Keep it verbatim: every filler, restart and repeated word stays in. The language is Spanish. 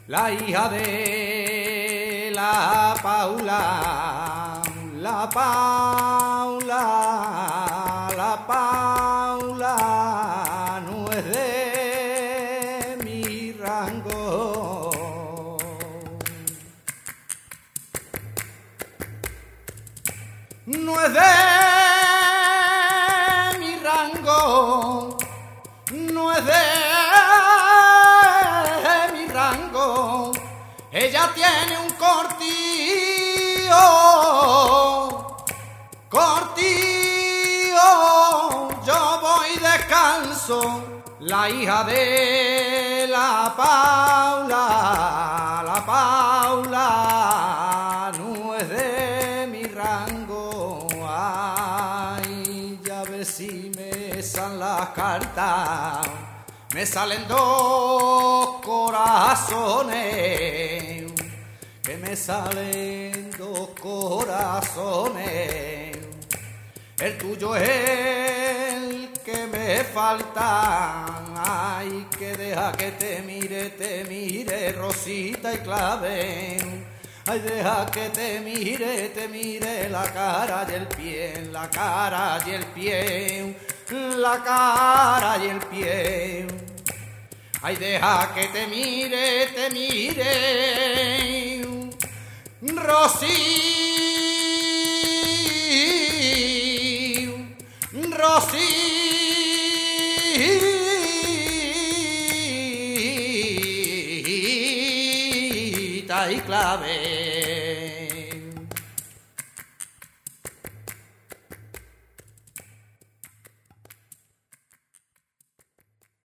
la hija de la Paula, la Paula, la Paula no es de mi rango. No es de mi rango, no es de mi rango. Ella tiene un cortillo, cortillo, yo voy descanso, la hija de la Paula, la Paula no es de mi rango. Ay, ya ves si me salen las cartas, me salen dos corazones, que me salen dos corazones. El tuyo es el que me falta. Ay, que deja que te mire, te mire, Rosita y Clave. Ay, deja que te mire, te mire la cara y el pie, la cara y el pie, la cara y el pie. Ay, deja que te mire, te mire, Rosita, Rosita y Clave.